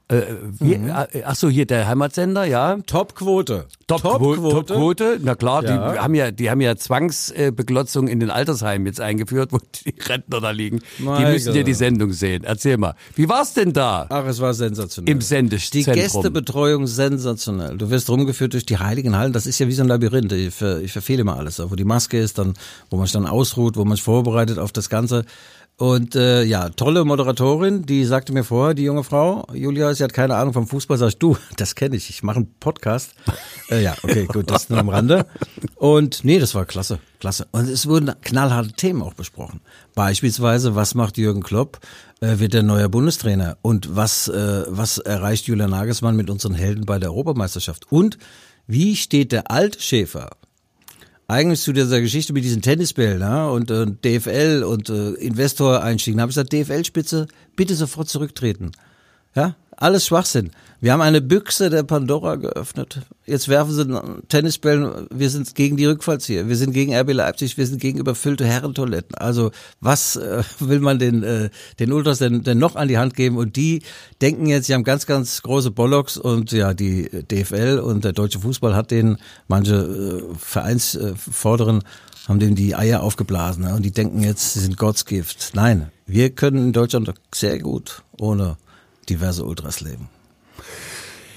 ach so, hier der Heimatsender, ja. Topquote. Topquote. Na klar, ja. Die haben ja Zwangsbeglotzung in den Altersheimen jetzt eingeführt, wo die Rentner da liegen. Die müssen ja die Sendung sehen. Erzähl mal, wie war's denn da? Ach, es war sensationell. Im Sendezentrum. Die Gästebetreuung sensationell. Du wirst rumgeführt durch die heiligen Hallen. Das ist ja wie so ein Labyrinth. Ich verfehle immer alles. Wo die Maske ist, dann, wo man sich dann ausruht, wo man sich vorbereitet auf das Ganze. Und tolle Moderatorin, die sagte mir vorher, die junge Frau, Julia, sie hat keine Ahnung vom Fußball, sag ich, du, das kenne ich mache einen Podcast. Ja, okay, gut, das ist nur am Rande. Und nee, das war klasse. Und es wurden knallharte Themen auch besprochen. Beispielsweise, was macht Jürgen Klopp, wird der neue Bundestrainer? Und was erreicht Julian Nagelsmann mit unseren Helden bei der Europameisterschaft? Und wie steht der alte Schäfer eigentlich zu dieser Geschichte mit diesen Tennisbällen, ja, und DFL und Investor-Einstieg? Da habe ich gesagt, DFL-Spitze, bitte sofort zurücktreten. Ja, alles Schwachsinn. Wir haben eine Büchse der Pandora geöffnet. Jetzt werfen sie Tennisbällen. Wir sind gegen die Rückfallzieher. Wir sind gegen RB Leipzig. Wir sind gegen überfüllte Herrentoiletten. Also was will man den Ultras denn noch an die Hand geben? Und die denken jetzt, sie haben ganz, ganz große Bollocks. Und ja, die DFL und der deutsche Fußball hat denen, manche Vereinsvorderen haben denen die Eier aufgeblasen. Und die denken jetzt, sie sind Gottsgift. Nein, wir können in Deutschland sehr gut ohne diverse Ultras leben.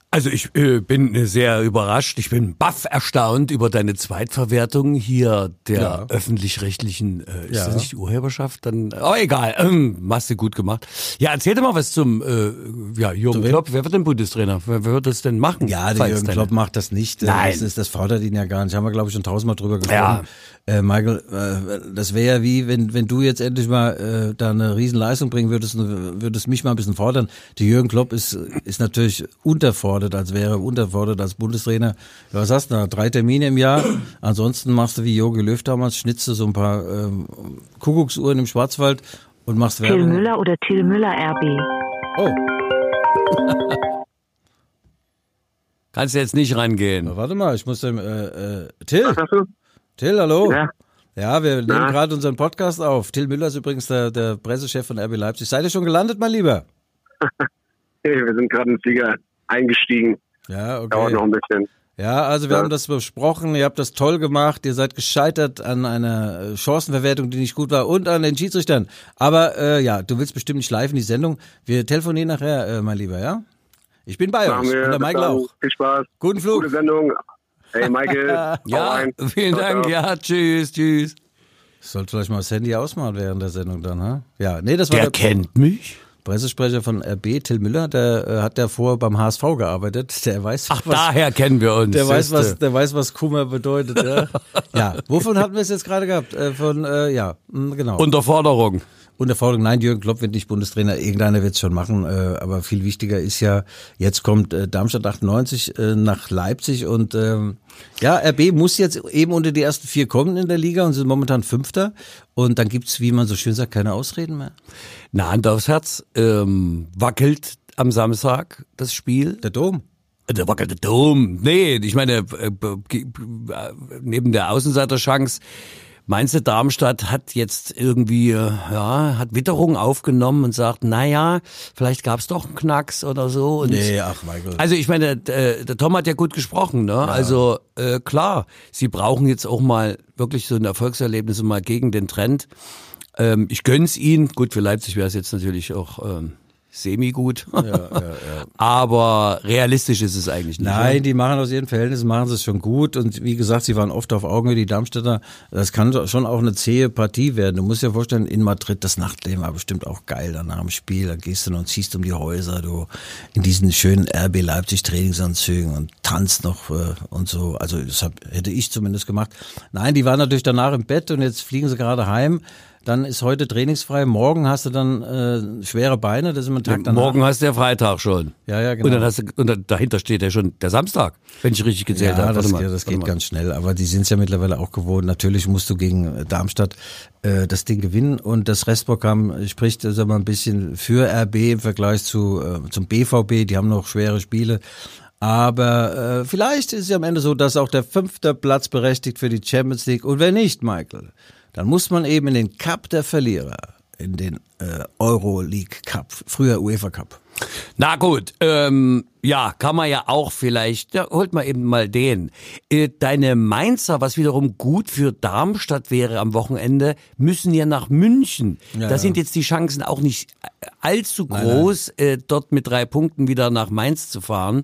Also ich bin sehr überrascht, ich bin baff erstaunt über deine Zweitverwertung hier der öffentlich-rechtlichen, ist das nicht die Urheberschaft? Dann, egal, hast du gut gemacht. Ja, erzähl dir mal was zum Jürgen Klopp. Wer wird denn Bundestrainer? Wer wird das denn machen? Ja, der Jürgen Klopp macht das nicht. Nein. Das fordert ihn ja gar nicht. Haben wir, glaube ich, schon 1000-mal drüber gesprochen. Ja. Michael, das wäre ja wie, wenn du jetzt endlich mal da eine Riesenleistung bringen würdest und würdest mich mal ein bisschen fordern. Der Jürgen Klopp ist natürlich unterfordert als Bundestrainer. Was hast du da? 3 Termine im Jahr. Ansonsten machst du wie Jogi Löw damals, schnitzt du so ein paar Kuckucksuhren im Schwarzwald und machst Werbung. Till Müller oder Till Müller RB? Oh. Kannst du jetzt nicht rangehen. Na, warte mal, ich muss dem Till. Was hast du? Till, hallo. Ja. Ja, wir nehmen gerade unseren Podcast auf. Till Müller ist übrigens der Pressechef von RB Leipzig. Seid ihr schon gelandet, mein Lieber? Hey, wir sind gerade in den Flieger eingestiegen. Ja, okay. Dauert noch ein bisschen. Ja, also wir haben das besprochen, ihr habt das toll gemacht, ihr seid gescheitert an einer Chancenverwertung, die nicht gut war und an den Schiedsrichtern. Aber du willst bestimmt nicht live in die Sendung. Wir telefonieren nachher, mein Lieber, ja? Ich bin bei euch und der Michael auch. Viel Spaß. Guten Flug. Gute Sendung. Hey Michael. Ja, vielen Dank. Ciao. Ja, tschüss. Ich sollte vielleicht mal das Handy ausmachen während der Sendung dann, ha? Ja, nee, das war Der kennt mich? Pressesprecher von RB, Till Müller, der hat ja vorher beim HSV gearbeitet. Der weiß, Daher kennen wir uns. Der weiß, was Kummer bedeutet. Ja. Ja, wovon hatten wir es jetzt gerade gehabt? Genau. Unterforderung. Unterforderung, nein, Jürgen Klopp wird nicht Bundestrainer, irgendeiner wird es schon machen, aber viel wichtiger ist ja, jetzt kommt Darmstadt 98 nach Leipzig und RB muss jetzt eben unter die ersten 4 kommen in der Liga und sind momentan 5. Und dann gibt's, wie man so schön sagt, keine Ausreden mehr. Na, Hand aufs Herz, wackelt am Samstag das Spiel. Der Dom. Der wackelte Dom. Nee, ich meine, neben der Außenseiterchance, meinst du, Darmstadt hat jetzt irgendwie, hat Witterung aufgenommen und sagt, vielleicht gab's doch einen Knacks oder so. Und Michael. Also ich meine, der Tom hat ja gut gesprochen, ne? Ja. Also klar, sie brauchen jetzt auch mal wirklich so ein Erfolgserlebnis mal gegen den Trend. Ich gönn's ihnen. Gut, für Leipzig wäre es jetzt natürlich auch semi-gut. Ja. Aber realistisch ist es eigentlich nicht. Nein, die machen aus ihren Verhältnissen, machen sie es schon gut. Und wie gesagt, sie waren oft auf Augenhöhe, die Darmstädter. Das kann schon auch eine zähe Partie werden. Du musst dir vorstellen, in Madrid, das Nachtleben war bestimmt auch geil dann nach dem Spiel. Da gehst du noch und ziehst um die Häuser, du in diesen schönen RB Leipzig Trainingsanzügen und tanzt noch und so. Also das hätte ich zumindest gemacht. Nein, die waren natürlich danach im Bett und jetzt fliegen sie gerade heim. Dann ist heute trainingsfrei. Morgen hast du dann schwere Beine. Das ist immer ein Tag danach. Morgen hast du ja Freitag schon. Ja, genau. Und dann dahinter steht ja schon der Samstag, wenn ich richtig gezählt habe. Das geht ganz schnell. Aber die sind es ja mittlerweile auch gewohnt. Natürlich musst du gegen Darmstadt das Ding gewinnen. Und das Restprogramm spricht ein bisschen für RB im Vergleich zum BVB. Die haben noch schwere Spiele. Aber vielleicht ist es ja am Ende so, dass auch der 5. Platz berechtigt für die Champions League. Und wenn nicht, Michael, dann muss man eben in den Cup der Verlierer, in den Euroleague Cup, früher UEFA Cup. Na gut, kann man ja auch vielleicht, holt mal eben mal den. Deine Mainzer, was wiederum gut für Darmstadt wäre am Wochenende, müssen ja nach München. Ja. Da sind jetzt die Chancen auch nicht allzu groß, dort mit 3 Punkten wieder nach Mainz zu fahren.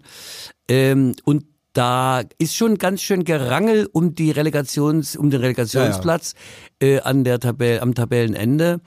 Und da ist schon ganz schön Gerangel um den Relegationsplatz am Tabellenende.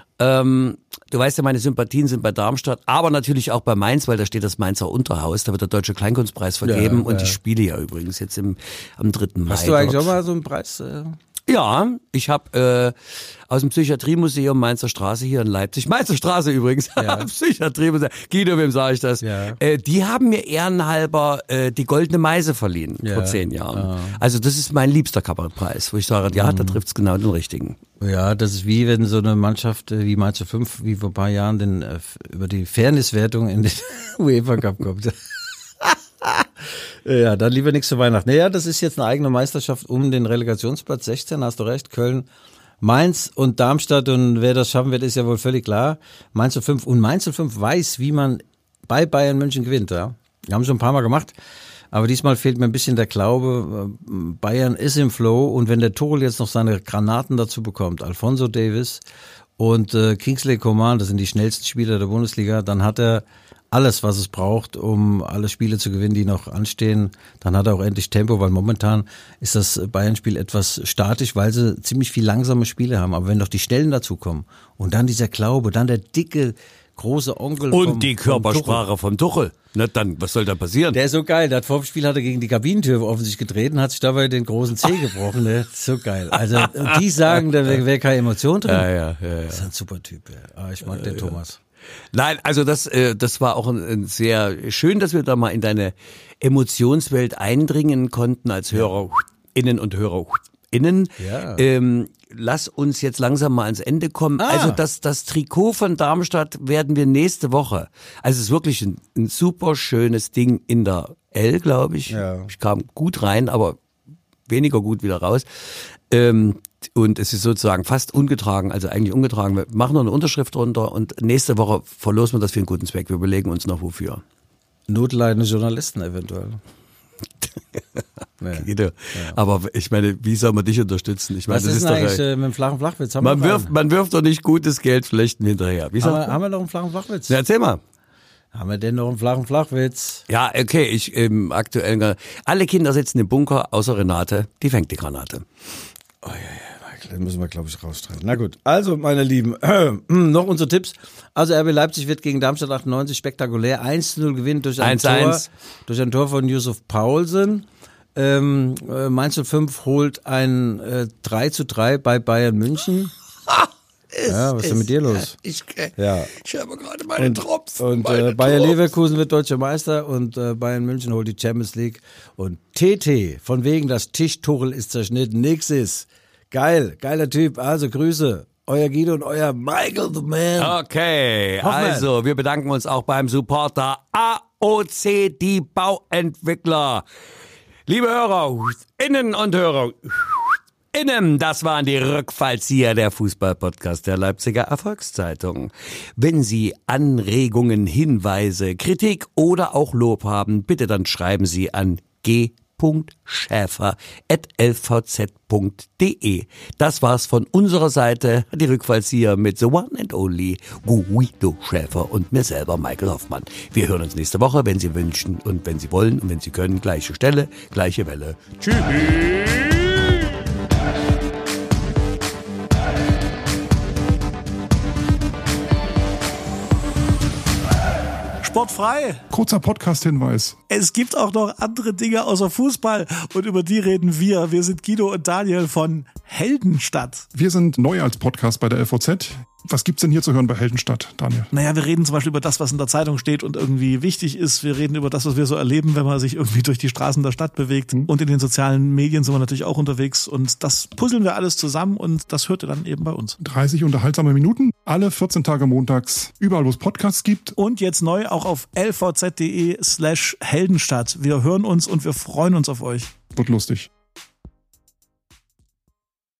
Du weißt ja, meine Sympathien sind bei Darmstadt, aber natürlich auch bei Mainz, weil da steht das Mainzer Unterhaus, da wird der Deutsche Kleinkunstpreis vergeben und ich spiele ja übrigens jetzt am 3. Mai. Hast du eigentlich auch mal so einen Preis? Ja, ich habe aus dem Psychiatriemuseum Mainzer Straße hier in Leipzig, Mainzer Straße übrigens, Psychiatriemuseum, Guido, wem sage ich das? Ja. Die haben mir ehrenhalber die Goldene Meise verliehen vor 10 Jahren. Also das ist mein liebster Kabarettpreis, wo ich sage, da trifft's genau den richtigen. Ja, das ist wie wenn so eine Mannschaft wie Mainz 05 wie vor ein paar Jahren über die Fairnesswertung in den UEFA Cup kommt. Ja, dann lieber nichts zu Weihnachten. Naja, das ist jetzt eine eigene Meisterschaft um den Relegationsplatz 16, hast du recht, Köln, Mainz und Darmstadt und wer das schaffen wird, ist ja wohl völlig klar. Mainz 05 und Mainz 05 weiß, wie man bei Bayern München gewinnt, ja. Wir haben schon ein paar Mal gemacht, aber diesmal fehlt mir ein bisschen der Glaube, Bayern ist im Flow und wenn der Tuchel jetzt noch seine Granaten dazu bekommt, Alphonso Davies und Kingsley Coman, das sind die schnellsten Spieler der Bundesliga, dann hat er alles, was es braucht, um alle Spiele zu gewinnen, die noch anstehen. Dann hat er auch endlich Tempo, weil momentan ist das Bayern-Spiel etwas statisch, weil sie ziemlich viel langsame Spiele haben. Aber wenn doch die Schnellen dazukommen und dann dieser Glaube, dann der dicke, große Onkel und die Körpersprache vom Tuchel. Na dann, was soll da passieren? Der ist so geil. Der hat vor dem Spiel gegen die Kabinentür offensichtlich getreten, hat sich dabei den großen Zeh gebrochen. Ne? So geil. Also die sagen, da wäre keine Emotion drin. Ja. Das ist ein super Typ. Ja. Aber ich mag den Thomas. Nein, also das war auch ein sehr schön, dass wir da mal in deine Emotionswelt eindringen konnten als HörerInnen und HörerInnen. Ja. Lass uns jetzt langsam mal ans Ende kommen. Also das Trikot von Darmstadt werden wir nächste Woche. Also es ist wirklich ein super schönes Ding in der L, glaube ich. Ja. Ich kam gut rein, aber weniger gut wieder raus. Und es ist sozusagen fast ungetragen, also eigentlich ungetragen. Wir machen noch eine Unterschrift drunter und nächste Woche verlosen wir das für einen guten Zweck. Wir überlegen uns noch wofür. Notleidende Journalisten eventuell. Guido. Ja. Aber ich meine, wie soll man dich unterstützen? Ich meine, Was das ist ist denn eigentlich doch, mit dem flachen Flachwitz? man wirft doch nicht gutes Geld Flechten hinterher. Haben wir noch einen flachen Flachwitz? Ja, erzähl mal. Haben wir denn noch einen flachen Flachwitz? Ja, okay, ich aktuell alle Kinder sitzen im Bunker, außer Renate, die fängt die Granate. Oh ja, Michael, das müssen wir, glaube ich, rausstreichen. Na gut, also meine Lieben, noch unsere Tipps. Also RB Leipzig wird gegen Darmstadt 98 spektakulär 1-0 gewinnen durch ein Tor von Yusuf Paulsen. Mainz 05 holt ein 3-3 bei Bayern München. Ja, was ist denn mit dir los? Ich habe gerade meine Drops. Und Bayer Leverkusen wird deutscher Meister und Bayern München holt die Champions League. Und TT, von wegen das Tischtuchel ist zerschnitten, nix ist. Geil, geiler Typ. Also Grüße, euer Guido und euer Michael the Man. Okay, Hoffmann. also wir bedanken uns auch beim Supporter AOC, die Bauentwickler. Liebe HörerInnen und HörerInnen, das waren die Rückfallzieher der Fußball-Podcast der Leipziger Erfolgszeitung. Wenn Sie Anregungen, Hinweise, Kritik oder auch Lob haben, bitte dann schreiben Sie an g.schäfer@lvz.de. Das war's von unserer Seite, die Rückfallzieher mit The One and Only Guido Schäfer und mir selber, Michael Hoffmann. Wir hören uns nächste Woche, wenn Sie wünschen und wenn Sie wollen und wenn Sie können. Gleiche Stelle, gleiche Welle. Tschüss! Sportfrei. Kurzer Podcast-Hinweis. Es gibt auch noch andere Dinge außer Fußball und über die reden wir. Wir sind Guido und Daniel von Heldenstadt. Wir sind neu als Podcast bei der LVZ. Was gibt's denn hier zu hören bei Heldenstadt, Daniel? Naja, wir reden zum Beispiel über das, was in der Zeitung steht und irgendwie wichtig ist. Wir reden über das, was wir so erleben, wenn man sich irgendwie durch die Straßen der Stadt bewegt. Und in den sozialen Medien sind wir natürlich auch unterwegs. Und das puzzeln wir alles zusammen und das hört ihr dann eben bei uns. 30 unterhaltsame Minuten, alle 14 Tage montags, überall wo es Podcasts gibt. Und jetzt neu auch auf lvz.de/Heldenstadt. Wir hören uns und wir freuen uns auf euch. Wird lustig.